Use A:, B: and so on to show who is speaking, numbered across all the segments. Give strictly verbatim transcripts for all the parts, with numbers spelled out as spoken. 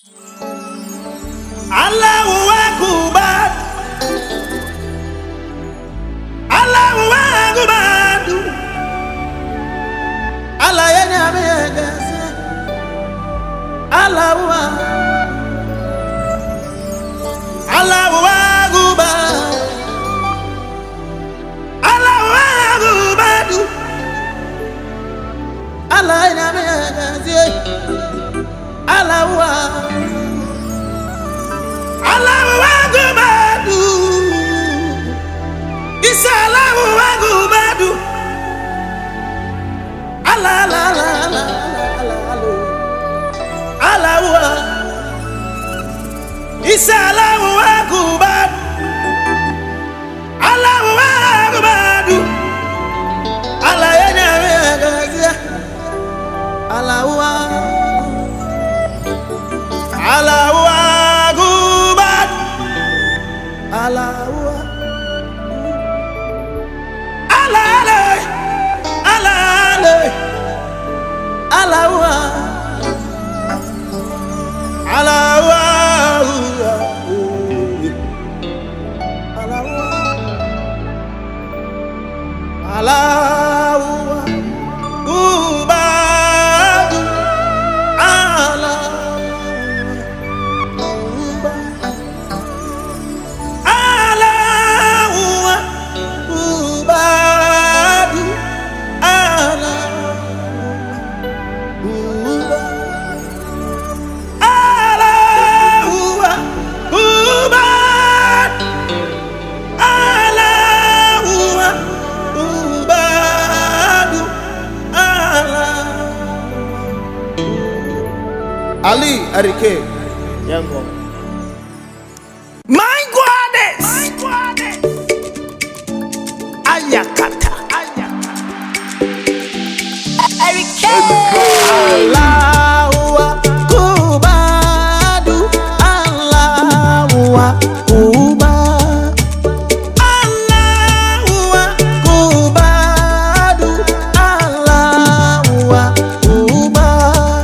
A: Allahu Akbar, Allahu Akbar, Allah ya nyame gase, Allahu Allahu Akbar, Allahu Akbar, Allah ya nyame gase, Allahu Allahu Akbar, Isa Allahu Akbar, Allah Allah Allah Allah Allah Isa Allahu Akbar, Allahu Akbar, Allah ya nyame gase, Allahu Allahu Allahu Allah Allah Allahu Allahu Allahu Ali Arike Yango. My goddess, my goddess. Ayakata, Ayakata.
B: Arike.
A: Allahu Akbar, Allahu Akbar, Allahu Akbar, Allahu Akbar.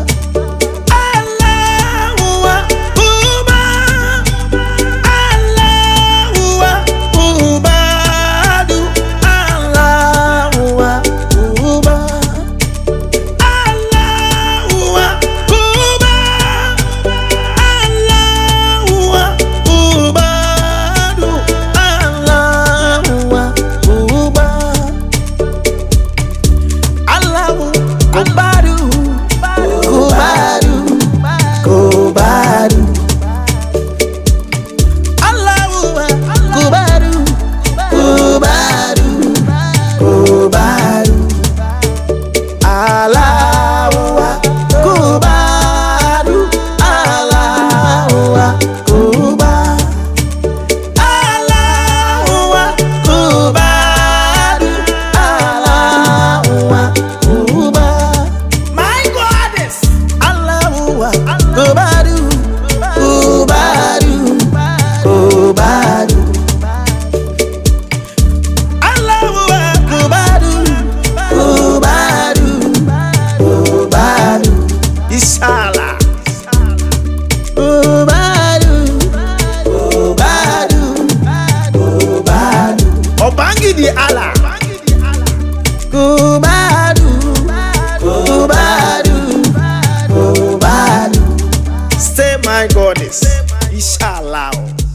A: Di Allah Kubadu Kubadu Kubadu. Stay my goddess, Inshallah.